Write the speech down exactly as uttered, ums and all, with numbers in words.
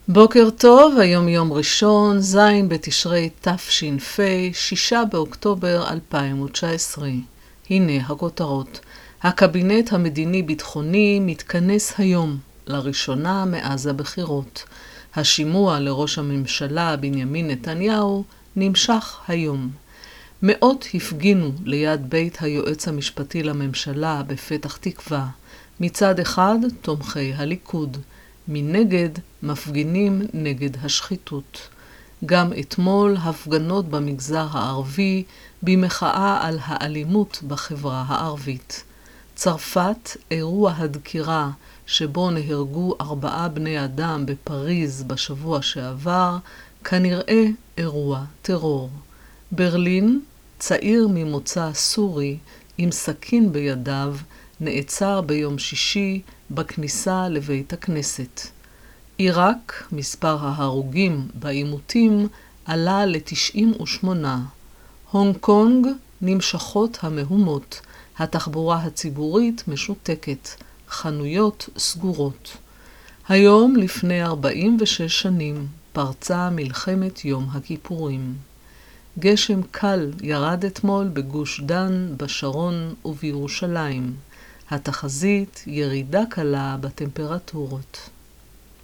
בוקר טוב, היום יום ראשון, ז' בתשרי תש"פ, שישה באוקטובר אלפיים תשע עשרה. הנה הכותרות. הקבינט המדיני-ביטחוני מתכנס היום, לראשונה מאז הבחירות. השימוע לראש הממשלה בנימין נתניהו נמשך היום. מאות הפגינו ליד בית היועץ המשפטי לממשלה בפתח תקווה. מצד אחד תומכי הליכוד. מנגד מפגינים נגד השחיתות. גם אתמול הפגנות במגזר הערבי במחאה על האלימות בחברה הערבית. צרפת, אירוע הדקירה שבו נהרגו ארבעה בני אדם בפריז בשבוע שעבר, כנראה אירוע טרור. ברלין, צעיר ממוצא סורי עם סכין בידיו, נעצר ביום שישי בכניסה לבית הכנסת. עיראק, מספר ההרוגים בעימותים עלה ל-תשעים ושמונה. הונג קונג, נמשכות המהומות. התחבורה הציבורית משותקת. חנויות סגורות. היום לפני ארבעים ושש שנים פרצה מלחמת יום הכיפורים. גשם קל ירד אתמול בגוש דן, בשרון ובירושלים. התחזית ירידה קלה בטמפרטורות.